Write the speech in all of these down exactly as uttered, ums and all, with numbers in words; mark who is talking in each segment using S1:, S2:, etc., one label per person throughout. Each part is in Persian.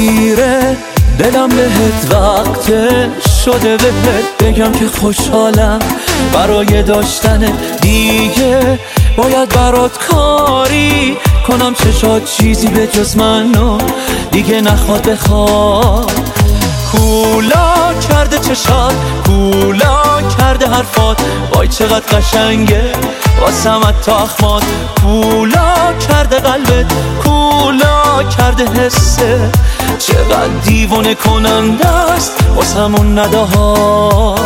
S1: میگیره دلم بهت وقت شده بهت بگم که خوشحالم برای داشتن دیگه باید برات کاری کنم چشات چیزی به جز منو دیگه نخواد بخواد کولا کرده چشات کولا کرده حرفات وای چقدر قشنگه واسمت تا اخمات کولا کرده قلبت کولا کرده حسه چقدر دیوونه کننده است واسمون نداهات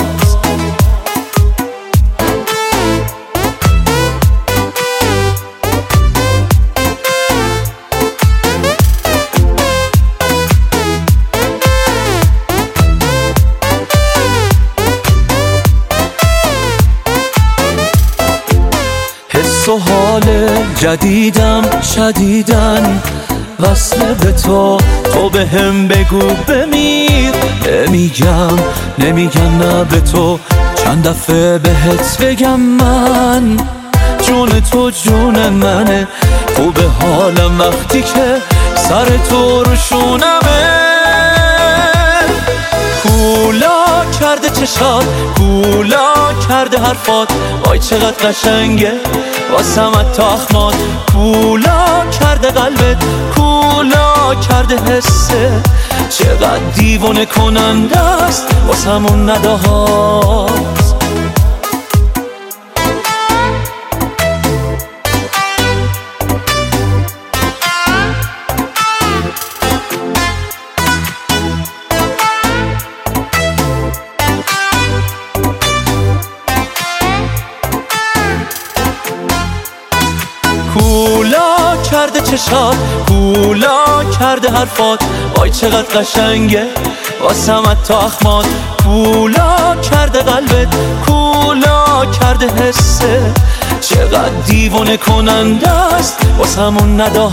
S1: حس و حال جدیدم شدیدن وصله به تو تو به هم بگو بمیر نمیگم نمیگم نه به تو چند دفعه بهت بگم من جون تو جون منه خوب حالم وقتی که سر تو رو شونمه کولا کرده چشات کولا کرده حرفات وای چقدر قشنگه واسمت تا اخمات کولا کرده قلبت کولا کرده حسه چقدر دیوونه کننده است واسمون نداهات کولا کرده چشات کولا کرده حرفات وای چقدر قشنگه واسمت تا اخمات کولا کرده قلبت کولا کرده حسه چقدر دیوونه کننده است واسمون نداهات